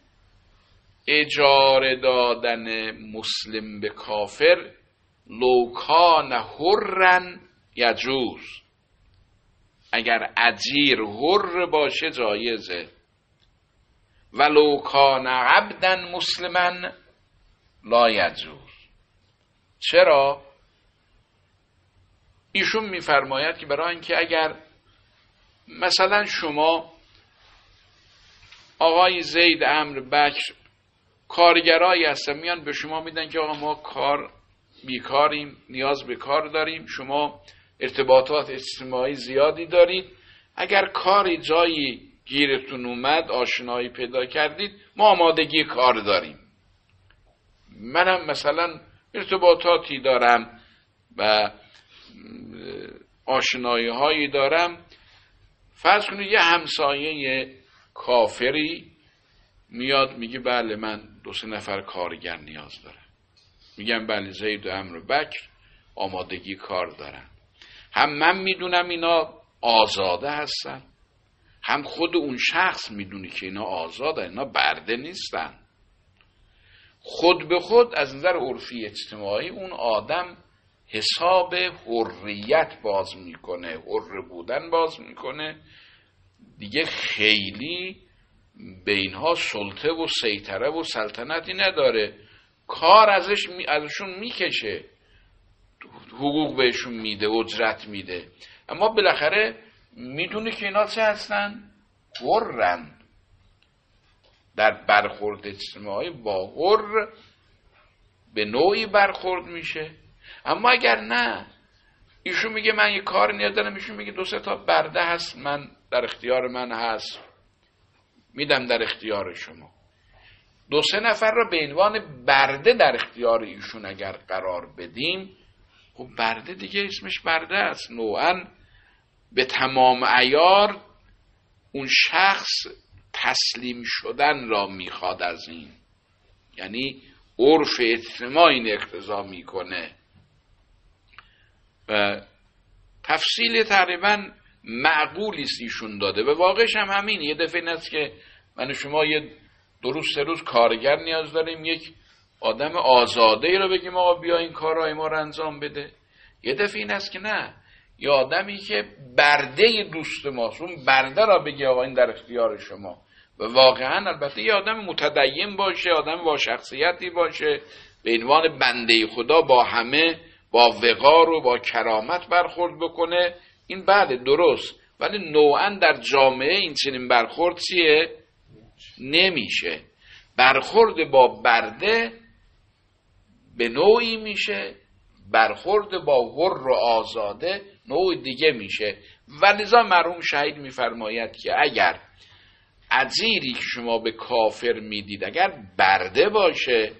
اجاره دادن مسلم به کافر لوکان حرن یجوز، اگر اجیر حر باشه جایزه، و لوکان عبدن مسلمن لا یجوز. چرا؟ ایشون میفرماید که برای اینکه اگر مثلا شما آقای زید عمرو بکر کارگرایی هستن، میان به شما میدن که آقا ما بیکاریم، نیاز به کار داریم، شما ارتباطات اجتماعی زیادی دارید، اگر کاری جایی گیرتون اومد، آشنایی پیدا کردید، ما آمادگی کار داریم. منم مثلا ارتباطاتی دارم و آشنایی هایی دارم، فرض کنید یه همسایه کافری میاد میگه بله من 2-3 نفر کارگر نیاز دارم، میگم بله زید و عمرو بکر آمادگی کار دارن. هم من میدونم اینا آزاده هستن، هم خود اون شخص میدونی که اینا آزاده، اینا برده نیستن. خود به خود از نظر عرفی اجتماعی اون آدم حساب حریت باز میکنه، حر بودن باز میکنه، دیگه خیلی به اینها سلطه و سیطره و سلطنتی نداره، کار ازشون میکشه، حقوق بهشون میده، اجرت میده، اما بالاخره میدونه که اینا چه هستن؟ حرن. در برخورد اجتماعی با حر به نوعی برخورد میشه. اما اگر نه، ایشون میگه من یه کار نیاز دارم، ایشون میگه 2-3 تا برده هست من در اختیار من هست، میدم در اختیار شما. 2-3 نفر را به عنوان برده در اختیار ایشون اگر قرار بدیم، خب برده دیگه اسمش برده است، نوعاً به تمام عیار اون شخص تسلیم شدن را میخواد از این، یعنی عرف اجتماعی این اقتضا میکنه. و تفصیل تقریبا معقولی است ایشون داده، به واقعش هم همین. یه دفعه این است که من و شما یه 2-3 روز کارگر نیاز داریم، یک آدم آزاده ای رو بگیم آقا بیا این کارهای ما رو انجام بده. یه دفعه این است که نه، یه آدمی که برده دوست ماست، اون برده را بگی آقا این در اختیار شما. و واقعا البته یه آدم متدین باشه، آدم با شخصیتی باشه، به عنوان بنده خدا با همه با وقار و با کرامت برخورد بکنه، این بله درست، ولی نوعا در جامعه این چنین برخورد چیه؟ نمیشه. برخورد با برده به نوعی میشه، برخورد با حر و آزاده نوع دیگه میشه. ولذا مرحوم شهید میفرماید که اگر اجیری که شما به کافر میدید اگر برده باشه،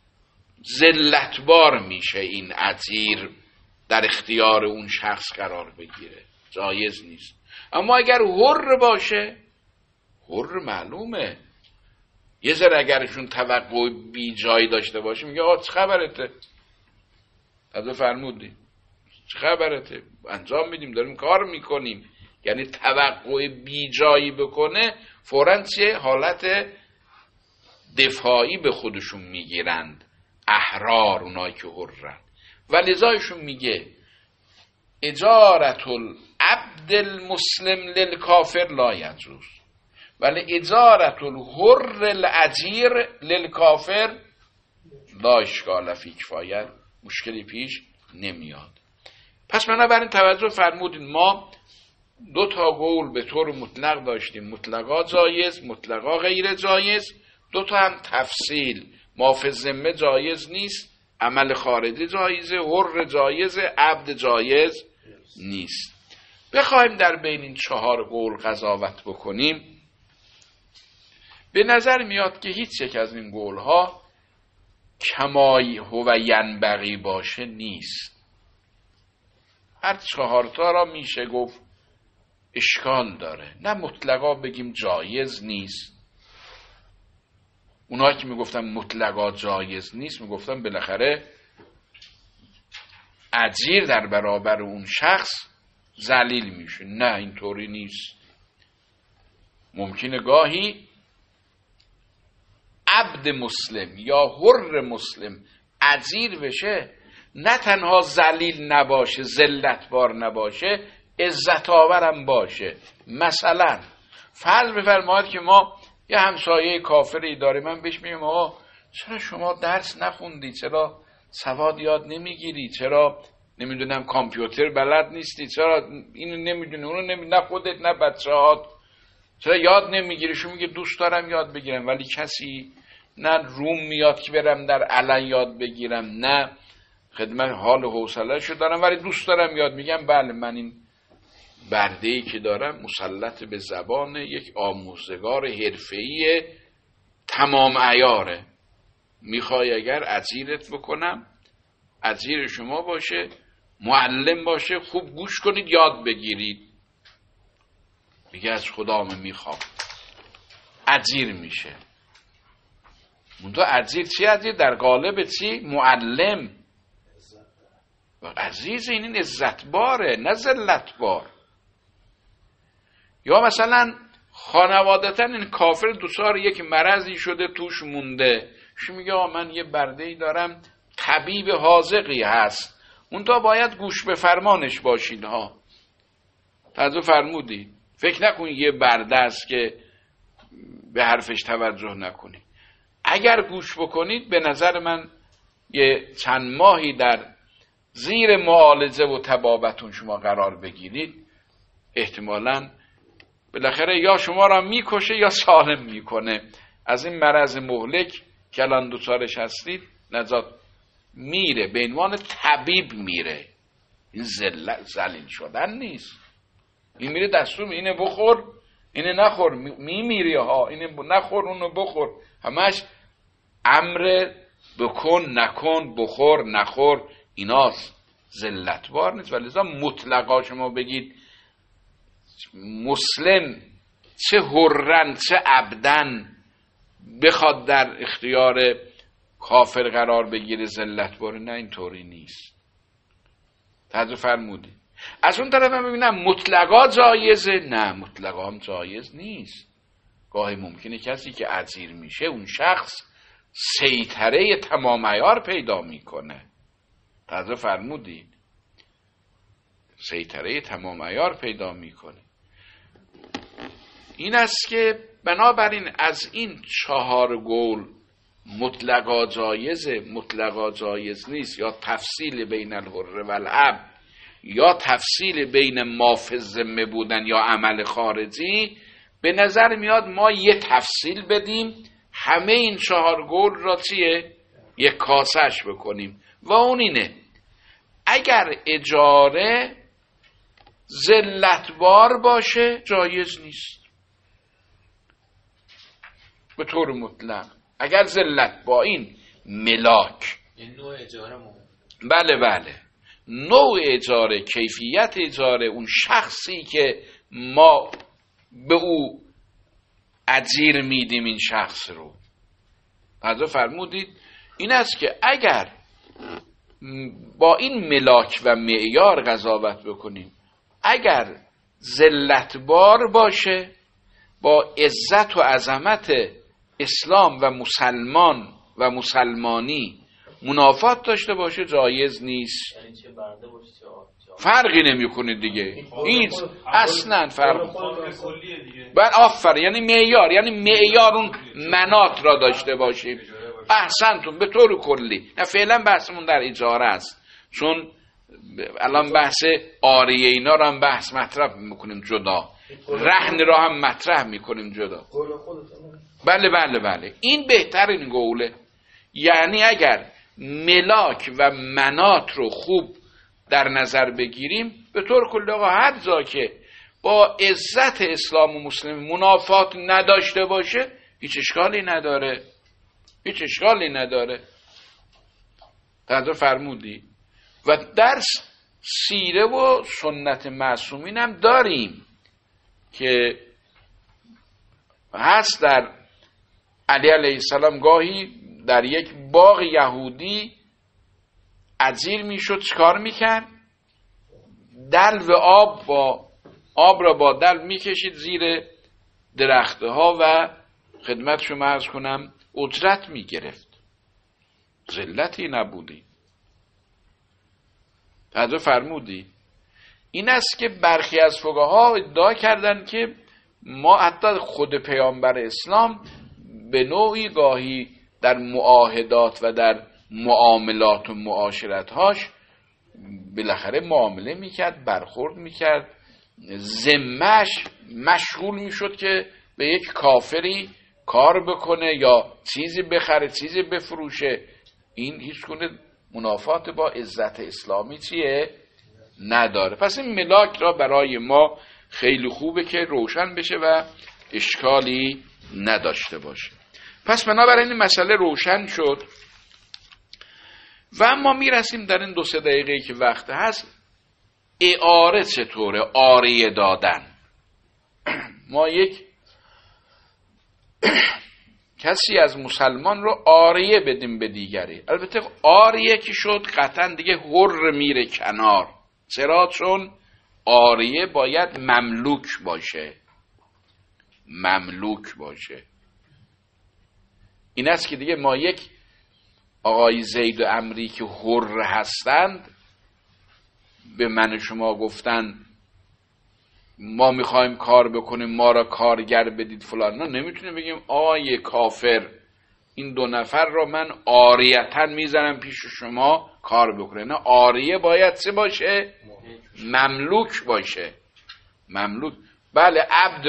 ذلتبار میشه این اجیر در اختیار اون شخص قرار بگیره، جایز نیست. اما اگر حر باشه، حر معلومه یه ذره اگرشون توقع بی جایی داشته باشه میگه آقا چه خبرته؟ از فرمودی چه خبرته؟ انجام میدیم، داریم کار میکنیم. یعنی توقع بی جایی بکنه، فوراً چه حالت دفاعی به خودشون میگیرند احرار، اونایی که حرن. ولذایشون میگه اجارت العبد المسلم للکافر لا یجوز، ولی اجارت الحر الاجیر للکافر لا اشکال فی کفایت، مشکلی پیش نمیاد. پس بنابراین توجه فرمودین، ما 2 تا قول به طور مطلق داشتیم، مطلقا جایز، مطلقا غیر جایز. 2 تا هم تفصیل، ما فی الذمه جایز نیست، عمل خارجی جایزه، حر جایزه، عبد جایز نیست. بخوایم در بین این 4 قول قضاوت بکنیم، به نظر میاد که هیچ یک از این قولها کمای هو ینبغی باشه نیست. هر 4 تا را میشه گفت اشکال داره، نه مطلقا بگیم جایز نیست. اونایی که میگفتن مطلقا جایز نیست میگفتن بالاخره اجیر در برابر اون شخص ذلیل میشه. نه اینطوری نیست. ممکنه گاهی عبد مسلم یا حر مسلم اجیر بشه، نه تنها ذلیل نباشه، ذلتبار نباشه، عزت آورم باشه. مثلا فرض بفرمایید که ما یه همسایه کافری داریم، من بهش میگم آقا چرا شما درس نخوندی، چرا سواد یاد نمیگیری، چرا نمیدونم کامپیوتر بلد نیستی، چرا اینو نمیدونی اونو نمیدونی، نه خودت نه بچه‌هات، چرا یاد نمیگیری؟ شو میگه دوست دارم یاد بگیرم، ولی کسی نه روم میاد که برم در علن یاد بگیرم، نه خدمت حال و حوصله‌شو دارم، ولی دوست دارم یاد. میگم بله، من این برده‌ای که دارم مسلط به زبان یک آموزگار حرفه‌ای تمام عیاره. میخوای اگر اجیرت بکنم، اجیر شما باشه، معلم باشه، خوب گوش کنید یاد بگیرید. میگه از خدا میخوام. اجیر میشه. منتها اجیر چی؟ اجیر در قالب چی؟ معلم. و عزیز این عزتباره نه ذلتبار. یا مثلا خانوادتا این کافر دوچار یک مرضی شده توش مونده، شو میگه من یه برده‌ای دارم طبیب حاذقی هست، اون تا باید گوش به فرمانش باشید ها. توجه فرمودی؟ فکر نکنید یه برده است که به حرفش توجه نکنید. اگر گوش بکنید به نظر من یه چند ماهی در زیر معالجه و طبابتون شما قرار بگیرید، احتمالاً بالاخره یا شما را میکشه یا سالم میکنه. از این مرض مهلک که الان دوچارش هستید نجات میره، به عنوان طبیب میره. این ذلیل شدن نیست. این میره دستور اینه بخور اینه نخور، میمیری ها، اینه نخور اونو بخور، همش امر بکن نکن بخور نخور ایناست، ذلتبار نیست. ولی لذا مطلقا شما بگید مسلم چه حرن چه عبدن بخواد در اختیار کافر قرار بگیره ذلتبار، نه اینطوری نیست. توجه فرمودی؟ از اون طرف هم ببینم مطلقا جایزه، نه مطلقا هم جایز نیست. گاهی ممکنه کسی که اجیر میشه اون شخص سیطره تمام عیار پیدا میکنه. توجه فرمودی؟ سیطره تمام عیار پیدا میکنه. این است که بنابراین از این 4 قول مطلقا جایزه، مطلقا جایز نیست، یا تفصیل بین الحر و العبد، یا تفصیل بین ما فی الذمه بودن یا عمل خارجی، به نظر میاد ما یه تفصیل بدیم همه این 4 قول را چیه؟ یک کاسش بکنیم. و اون اینه اگر اجاره ذلتبار باشه جایز نیست به طور مطلق. اگر ذلت با این ملاک، این نوع اجاره مهم. بله نوع اجاره، کیفیت اجاره، اون شخصی که ما به او اجیر میدیم این شخص رو، حضرت فرمودید این است که اگر با این ملاک و معیار قضاوت بکنیم، اگر ذلتبار باشه، با عزت و عظمت اسلام و مسلمان و مسلمانی منافات داشته باشه جایز نیست. یعنی چه برده باشه فرقی نمیکنه دیگه، هیچ اصلا فرق. بله آفر، یعنی معیار، یعنی معیار اون منات را داشته باشیم. احسنتون، به طور کلی. نه فعلا بحثمون در اجاره است، چون الان بحث آریه اینا را هم بحث مطرح میکنیم جدا، رهن را هم مطرح میکنیم جدا. بله این بهترین قوله. یعنی اگر ملاک و منات رو خوب در نظر بگیریم، به طور کلی آقا هر جا که با عزت اسلام و مسلم منافات نداشته باشه هیچ اشکالی نداره. تعداد فرمودی. و در سیره و سنت معصومین هم داریم که هست در علی علیه السلام گاهی در یک باغ یهودی اجیر میشد، چیکار میکرد؟ دلو آب را با دلو میکشید زیر درخته ها و خدمت شما عرض کنم اجرت میگرفت. ذلتی نبودی. تعجب فرمودی. این است که برخی از فقها ادعا کردند که ما حتی خود پیامبر اسلام به نوعی گاهی در معاهدات و در معاملات و معاشرتهاش بالاخره معامله میکرد، برخورد میکرد، ذمه‌اش مشغول میشد که به یک کافری کار بکنه یا چیزی بخره، چیزی بفروشه. این هیچ گونه منافات با عزت اسلامی چیه؟ نداره. پس این ملاک را برای ما خیلی خوبه که روشن بشه و اشکالی نداشته باشه. پس بنابراین این مسئله روشن شد و ما میرسیم در این 2-3 دقیقه‌ای که وقت هست اعاره چطوره؟ عاریه دادن. ما یک کسی از مسلمان رو عاریه بدیم به دیگری. البته عاریه که شد قطعا دیگه حر میره کنار. چرا؟ چون عاریه باید مملوک باشه. مملوک باشه. این است که دیگه ما یک آقای زید و عمری که حر هستند به من شما گفتن ما میخوایم کار بکنیم، ما را کارگر بدید فلان، نه نمیتونیم بگیم آقای کافر این 2 نفر را من عاریتاً میزنم پیش شما کار بکنه. نه، عاریه باید چه باشه؟ مملوک باشه. مملوک. بله عبد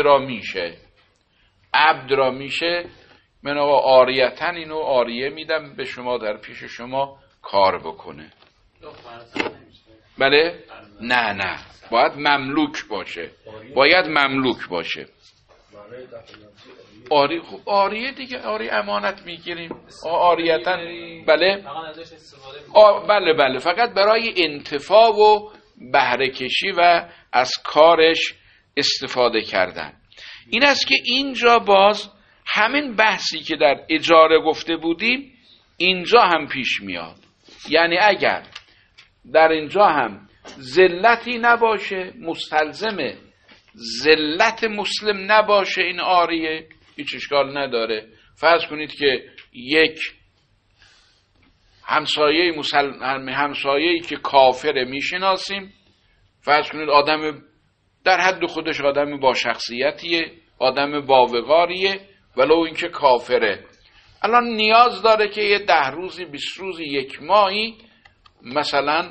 را میشه من آقا عاریتاً اینو عاریه میدم به شما در پیش شما کار بکنه. بله؟ نه باید مملوک باشه. آری خب عاریه دیگه، عاری امانت میگیریم عاریتاً. بله بله فقط برای انتفاع و بهره کشی و از کارش استفاده کردن. این است که اینجا باز همین بحثی که در اجاره گفته بودیم اینجا هم پیش میاد. یعنی اگر در اینجا هم ذلتی نباشه، مستلزم ذلت مسلم نباشه، این عاریه هیچ اشکال نداره. فرض کنید که یک همسایه‌ای که کافره میشناسیم، فرض کنید آدم در حد خودش آدم با شخصیتیه، آدم با وقاریه، ولو اینکه کافره. الان نیاز داره که یه 10 روزی 20 روزی 1 ماهی مثلا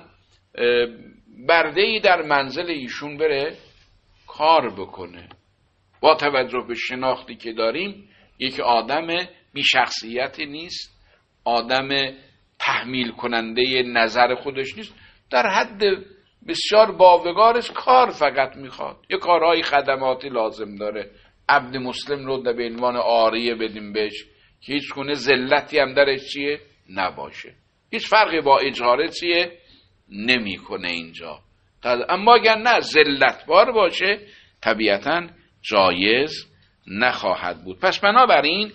برده‌ای در منزل ایشون بره کار بکنه. با توجه به شناختی که داریم یک آدم بی شخصیتی نیست، آدم تحمیل کننده نظر خودش نیست، در حد بسیار باوقارش کار فقط میخواد، یه کارهای خدماتی لازم داره. عبد مسلم رو به عنوان عاریه بدیم بهش که هیچ گونه ذلتی هم درش چیه نباشه، هیچ فرقی با اجاره چیه نمیکنه اینجا. اما اگر نه ذلتبار باشه طبیعتاً جایز نخواهد بود. پس بنابراین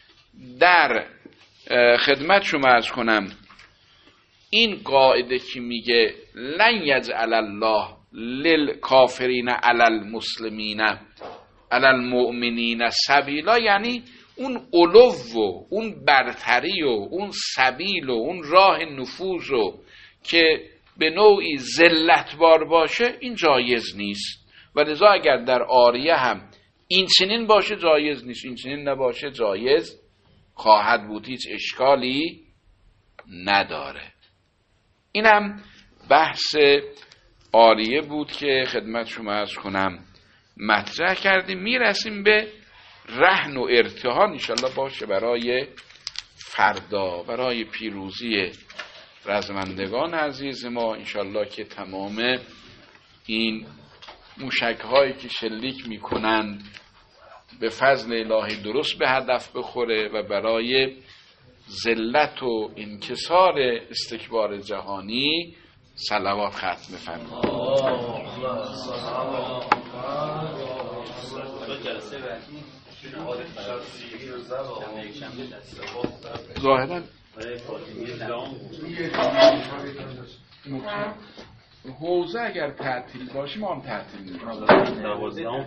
در خدمت شما عرض کنم این قاعده که میگه لن یجعل الله للکافرین علی المسلمین علی المؤمنین سبیلا، یعنی اون علو و اون برتری و اون سبیل و اون راه نفوذ و که به نوعی ذلتبار باشه این جایز نیست. و لذا اگر در عاریه هم این چنین باشه جایز نیست، این چنین نباشه جایز خواهد بود، هیچ اشکالی نداره. اینم بحث عاریه بود که خدمت شما عرض کنم مطرح کردیم. میرسیم به رهن و ارتهان، انشالله باشه برای فردا، برای پیروزی رزمندگان عزیز ما انشالله که تمام این موشک هایی که شلیک میکنند به فضل الهی درست به هدف بخوره و برای ذلت و انکسار استکبار جهانی صلوات ختم فرمایید. ظاهرا حوزه اگر تعطیل باشه ما هم تعطیل می‌کنیم.